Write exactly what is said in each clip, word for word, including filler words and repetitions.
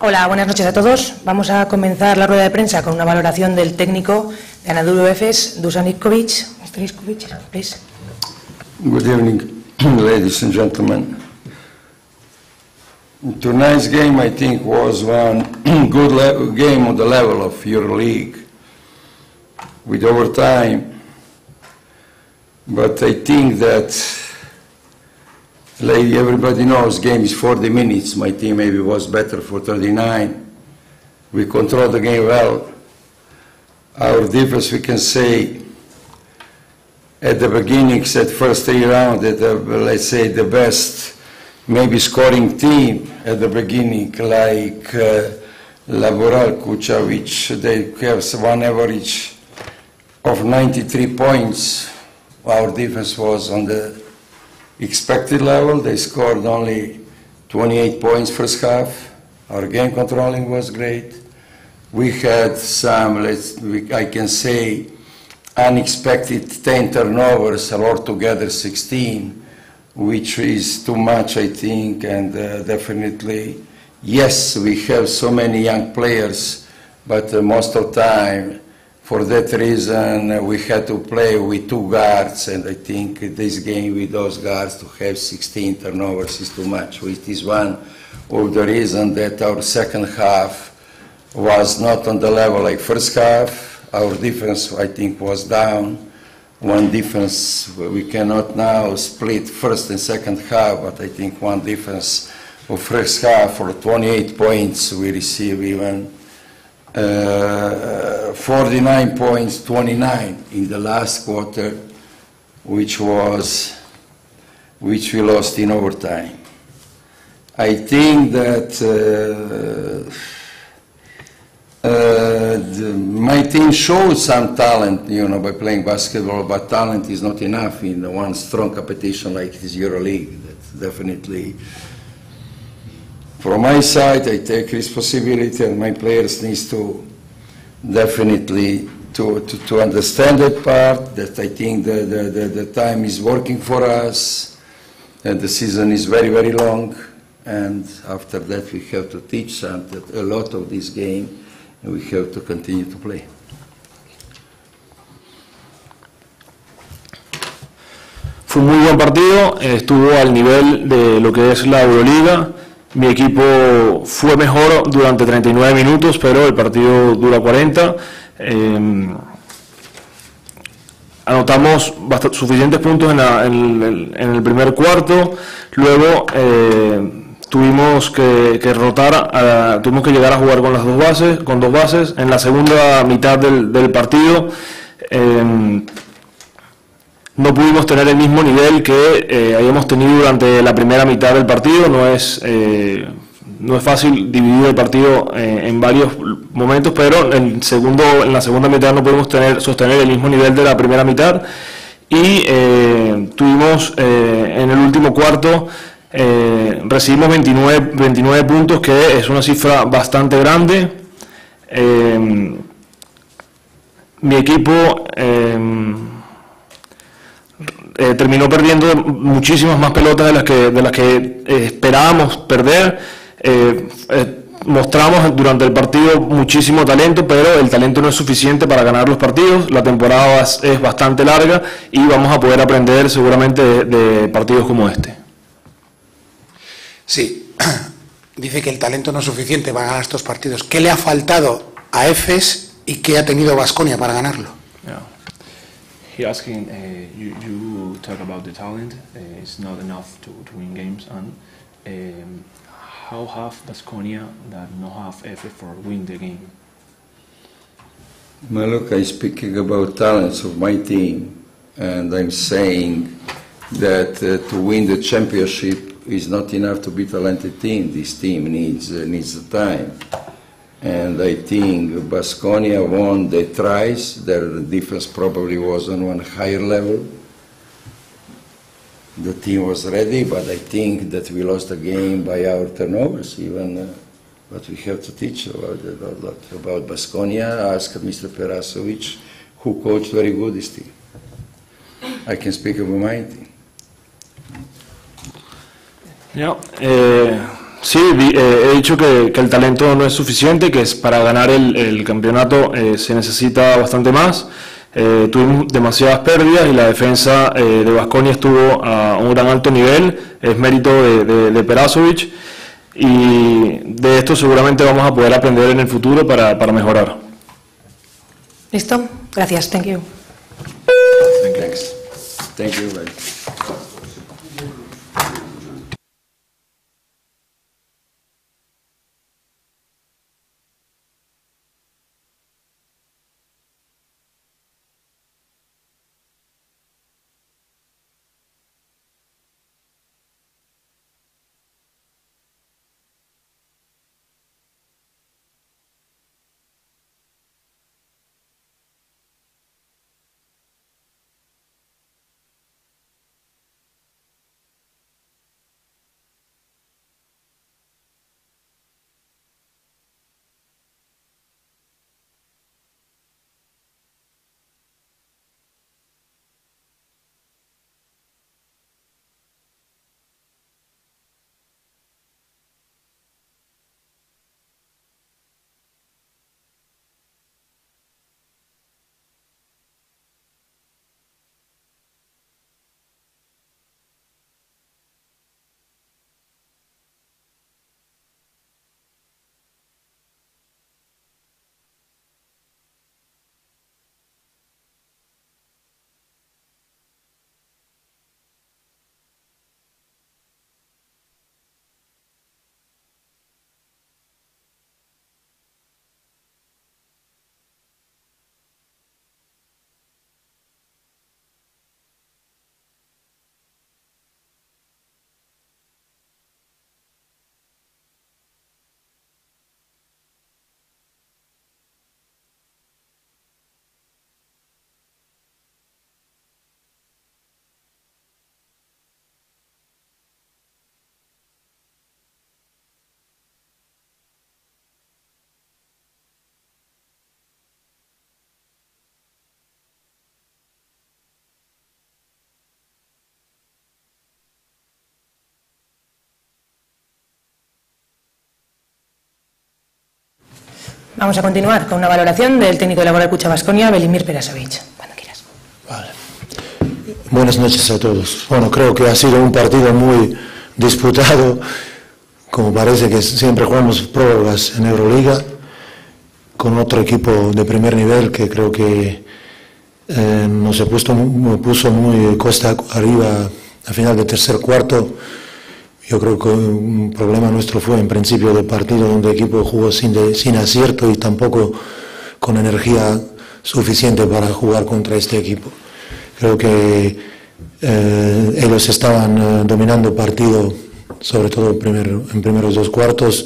Hola, buenas noches a todos. Vamos a comenzar la rueda de prensa con una valoración del técnico de Anadolu Efes, Dusan Ivkovic. mister Ivkovic, please. Good evening, ladies and gentlemen. Tonight's game, I think, was one good game on the level of EuroLeague, with overtime. But I think that, like everybody knows, game is forty minutes. My team maybe was better for thirty-nine. We controlled the game well. Our defense, we can say, at the beginning, at first three rounds, at the, let's say the best, maybe scoring team at the beginning, like uh, Laboral, Kučavić, they have one average of ninety-three points. Our defense was on the expected level. They scored only twenty-eight points first half. Our game controlling was great. We had some, let's, we, I can say, unexpected ten turnovers, altogether sixteen, which is too much, I think, and uh, definitely, yes, we have so many young players, but uh, most of the time, for that reason, uh, we had to play with two guards, and I think this game with those guards to have sixteen turnovers is too much, which is one of the reasons that our second half was not on the level like first half. Our defense, I think, was down. One defense, we cannot now split first and second half, but I think one defense of first half for twenty-eight points, we receive even uh, forty-nine points, twenty-nine in the last quarter, which was, which we lost in overtime. I think that uh, Uh, the, my team showed some talent, you know, by playing basketball, but talent is not enough in one strong competition like this EuroLeague. That's definitely, from my side, I take responsibility, and my players need to definitely to, to, to understand that part, that I think the, the, the, the time is working for us, and the season is very, very long, and after that we have to teach some, that a lot of this game, and we have to continue to play. Fue un muy buen partido, estuvo al nivel de lo que es la Euroliga. Mi equipo fue mejor durante treinta y nueve minutos, pero el partido dura cuarenta. Eh, anotamos bastante, suficientes puntos en, la, en, el, en el primer cuarto, luego eh, tuvimos que, que rotar, a, tuvimos que llegar a jugar con las dos bases, con dos bases. En la segunda mitad del, del partido eh, no pudimos tener el mismo nivel que eh, habíamos tenido durante la primera mitad del partido. No es, eh, no es fácil dividir el partido eh, en varios momentos, pero en, segundo, en la segunda mitad no pudimos tener, sostener el mismo nivel de la primera mitad, y eh, tuvimos eh, en el último cuarto Eh, recibimos veintinueve, veintinueve puntos, que es una cifra bastante grande. Eh, mi equipo eh, eh, terminó perdiendo muchísimas más pelotas de las que, de las que eh, esperábamos perder. Eh, eh, mostramos durante el partido muchísimo talento, pero el talento no es suficiente para ganar los partidos. La temporada es, es bastante larga y vamos a poder aprender seguramente de, de partidos como este. Sí, dice que el talento no es suficiente para ganar estos partidos. ¿Qué le ha faltado a Efes y qué ha tenido Baskonia para ganarlo? Yeah. He asking, uh, you, you talk about the talent, uh, it's not enough to, to win games, and um, how have Baskonia that no have Efes for win the game? Well, look, I'm speaking about talents of my team, and I'm saying that uh, to win the championship is not enough to be a talented team. This team needs uh, needs the time, and I think Baskonia won the tries. Their defense probably was on one higher level. The team was ready, but I think that we lost the game by our turnovers. Even, uh, but we have to teach about a lot about Baskonia. Ask Mister Perasovic, who coached very good this team. I can speak about my team. Ja, eh, Sí, eh, he dicho que, que el talento no es suficiente, que es para ganar el, el campeonato eh, se necesita bastante más. Eh, tuvimos demasiadas pérdidas y la defensa eh, de Baskonia estuvo a un gran alto nivel, es mérito de, de, de Perasovic, y de esto seguramente vamos a poder aprender en el futuro para, para mejorar. ¿Listo? Gracias, thank you. Thanks. Thank you. Vamos a continuar con una valoración del técnico de la Bola Cucha Baskonia, Velimir Perasovic. Cuando quieras. Vale. Buenas noches a todos. Bueno, creo que ha sido un partido muy disputado, como parece que siempre jugamos prórrogas en Euroliga, con otro equipo de primer nivel que creo que eh, nos se puso, me puso muy cuesta arriba al final del tercer cuarto. Yo creo que un problema nuestro fue en principio del partido donde el equipo jugó sin, de, sin acierto y tampoco con energía suficiente para jugar contra este equipo. Creo que eh, ellos estaban eh, dominando el partido, sobre todo en, primer, en primeros dos cuartos,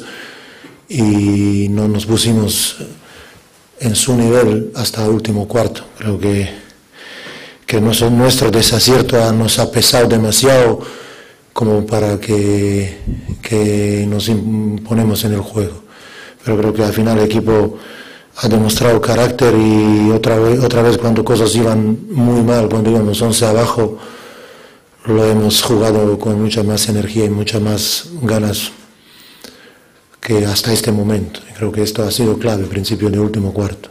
y no nos pusimos en su nivel hasta el último cuarto. Creo que, que nuestro, nuestro desacierto nos ha pesado demasiado como para que, que nos imponemos en el juego. Pero creo que al final el equipo ha demostrado carácter y otra vez, otra vez cuando cosas iban muy mal, cuando íbamos once abajo, lo hemos jugado con mucha más energía y muchas más ganas que hasta este momento. Creo que esto ha sido clave, al principio del último cuarto.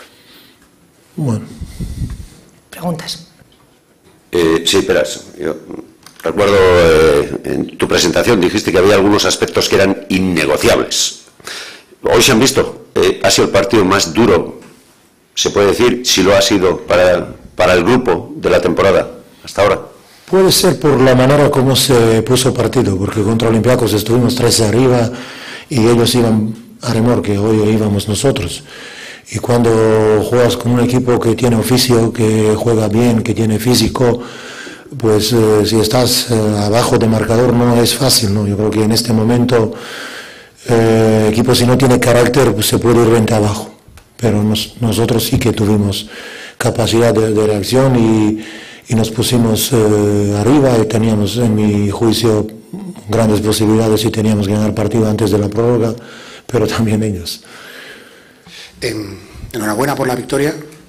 Bueno. Preguntas. Eh, sí, Peras, yo recuerdo eh, en tu presentación dijiste que había algunos aspectos que eran innegociables. Hoy se han visto, eh, ha sido el partido más duro, se puede decir, si lo ha sido para, para el grupo de la temporada hasta ahora. Puede ser por la manera como se puso el partido, porque contra Olympiacos estuvimos tres arriba y ellos iban a remolque, hoy íbamos nosotros. Y cuando juegas con un equipo que tiene oficio, que juega bien, que tiene físico, pues eh, si estás eh, abajo de marcador no es fácil, ¿no? Yo creo que en este momento eh, equipo si no tiene carácter pues se puede ir veinte abajo, pero nos, nosotros sí que tuvimos capacidad de, de reacción y, y nos pusimos eh, arriba y teníamos en mi juicio grandes posibilidades y teníamos que ganar el partido antes de la prórroga, pero también ellos. Eh, enhorabuena por la victoria.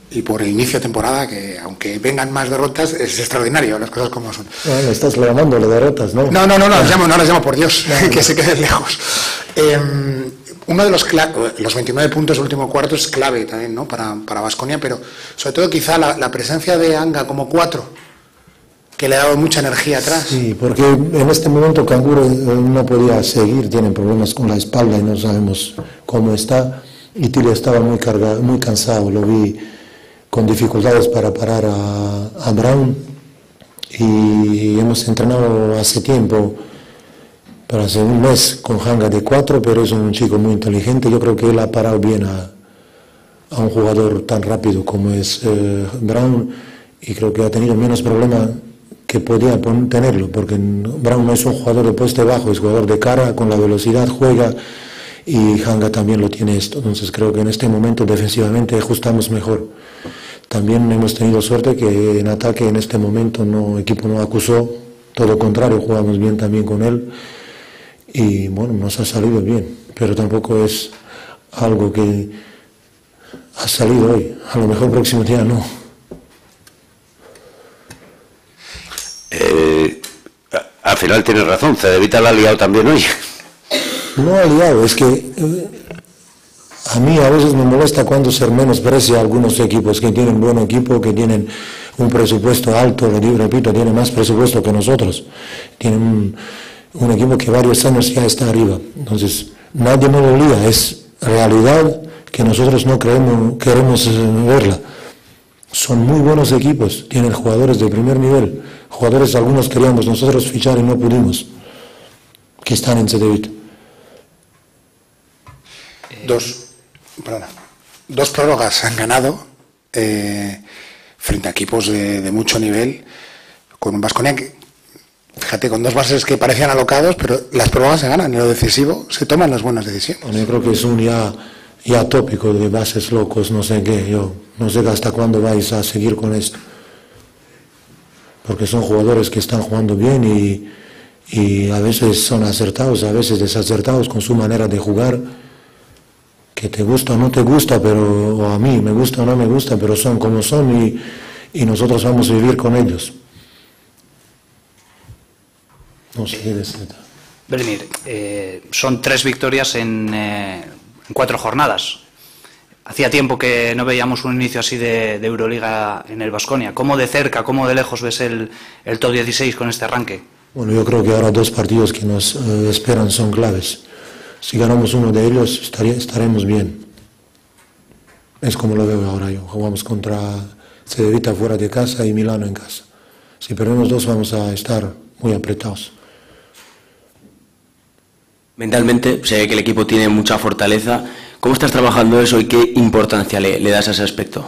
y por el inicio de temporada, que aunque vengan más derrotas, es extraordinario, las cosas como son. No, le estás llamando las derrotas, ¿no? No, no, no, no, las llamo, no las llamo por Dios, no, que no. Se queden lejos. Eh, uno de los, los veintinueve puntos del último cuarto es clave también, ¿no? Para para Baskonia, pero sobre todo quizá la, la presencia de Anga como cuatro, que le ha dado mucha energía atrás. Sí, porque en este momento Canguro no podía seguir, tiene problemas con la espalda y no sabemos cómo está. Y Tilly estaba muy cargado, muy cansado, lo vi con dificultades para parar a, a Brown. Y hemos entrenado hace tiempo, para hace un mes, con Hanga de cuatro, pero es un chico muy inteligente. Yo creo que él ha parado bien a, a un jugador tan rápido como es eh, Brown, y creo que ha tenido menos problema que podía tenerlo, porque Brown no es un jugador de poste bajo, es jugador de cara, con la velocidad juega, y Hanga también lo tiene esto. Entonces creo que en este momento defensivamente ajustamos mejor. También hemos tenido suerte que en ataque en este momento no, el equipo no acusó, todo lo contrario, jugamos bien también con él, y bueno, nos ha salido bien, pero tampoco es algo que ha salido hoy, a lo mejor el próximo día no. Eh, al final tienes razón, Cedevita la ha liado también hoy. No ha liado, es que eh, a mí a veces me molesta cuando se menosprecia a algunos equipos que tienen buen equipo, que tienen un presupuesto alto, repito, tienen más presupuesto que nosotros, tienen un, un equipo que varios años ya está arriba. Entonces, nadie me lo lía, es realidad que nosotros no creemos, queremos verla. Son muy buenos equipos, tienen jugadores de primer nivel, jugadores algunos queríamos nosotros fichar y no pudimos, que están en Cedevita. Dos, perdona, dos prórrogas han ganado eh, frente a equipos de, de mucho nivel, con un Baskonia que, fíjate, con dos bases que parecían alocados, pero las prórrogas se ganan, en lo decisivo se toman las buenas decisiones. Bueno, yo creo que es un ya... ya tópico de bases locos, no sé qué, yo no sé hasta cuándo vais a seguir con esto, porque son jugadores que están jugando bien y, y a veces son acertados, a veces desacertados con su manera de jugar, que te gusta o no te gusta, pero o a mí me gusta o no me gusta, pero son como son, y, y nosotros vamos a vivir con ellos. No sé qué decir. Velimir, eh, son tres victorias en... Eh, en cuatro jornadas. Hacía tiempo que no veíamos un inicio así de, de Euroliga en el Baskonia. ¿Cómo de cerca, cómo de lejos ves el, el top dieciséis con este arranque? Bueno, yo creo que ahora dos partidos que nos eh, esperan son claves. Si ganamos uno de ellos, estaría, estaremos bien. Es como lo veo ahora yo. Jugamos contra Cedevita fuera de casa y Milano en casa. Si perdemos dos, vamos a estar muy apretados. Mentalmente, se ve que el equipo tiene mucha fortaleza. ¿Cómo estás trabajando eso y qué importancia le, le das a ese aspecto?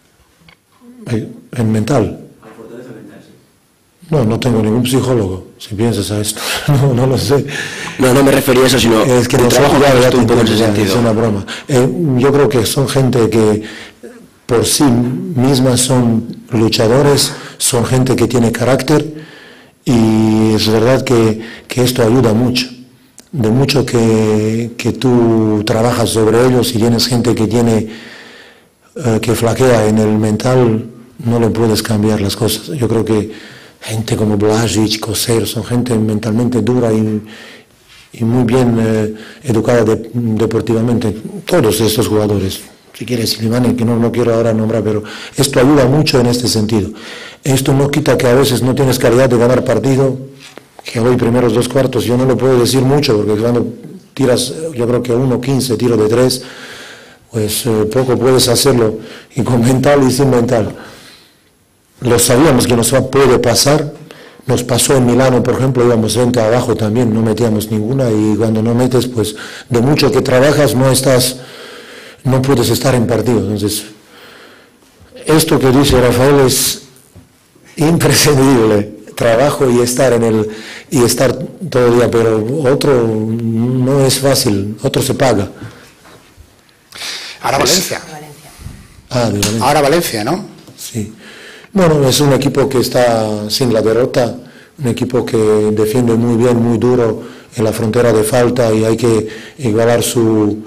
¿En mental? Fortaleza mental, sí. No, no tengo ningún psicólogo, si piensas a esto. No, no lo sé. No, no me refería a eso, sino es que el trabajo que haces tú un poco en ese sentido. Es una broma. Eh, yo creo que son gente que por sí mismas son luchadores, son gente que tiene carácter, y es verdad que, que esto ayuda mucho. De mucho que, que tú trabajas sobre ellos, y tienes gente que tiene eh, que flaquea en el mental, no le puedes cambiar las cosas. Yo creo que gente como Blažić, Koser, son gente mentalmente dura y, y muy bien eh, educada de, deportivamente. Todos estos jugadores, si quieres Slimani, que no, no quiero ahora nombrar, pero esto ayuda mucho en este sentido. Esto no quita que a veces no tienes calidad de ganar partido, que hoy primeros dos cuartos yo no lo puedo decir mucho, porque cuando tiras, yo creo que uno quince tiro de tres, pues eh, poco puedes hacerlo, y con mental y sin mental. Lo sabíamos que nos puede pasar, nos pasó en Milano, por ejemplo, íbamos veinte abajo también, no metíamos ninguna, y cuando no metes, pues de mucho que trabajas no estás, no puedes estar en partido. Entonces, esto que dice Rafael es imprescindible. Trabajo y estar en el y estar todo el día, pero otro no es fácil, otro se paga. Ahora Valencia. Ah, de Valencia. Ahora Valencia, ¿no? Sí. Bueno, es un equipo que está sin la derrota, un equipo que defiende muy bien, muy duro en la frontera de falta, y hay que igualar su,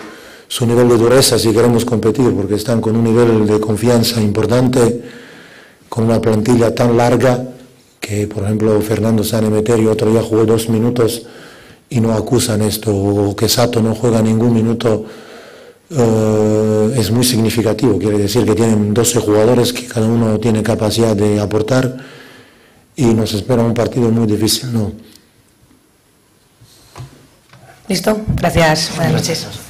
su nivel de dureza si queremos competir, porque están con un nivel de confianza importante, con una plantilla tan larga que, por ejemplo, Fernando Sanemeterio otro día jugó dos minutos y no acusan esto, o que Sato no juega ningún minuto, uh, es muy significativo. Quiere decir que tienen doce jugadores que cada uno tiene capacidad de aportar y nos espera un partido muy difícil, ¿no? ¿Listo? Gracias. Buenas noches.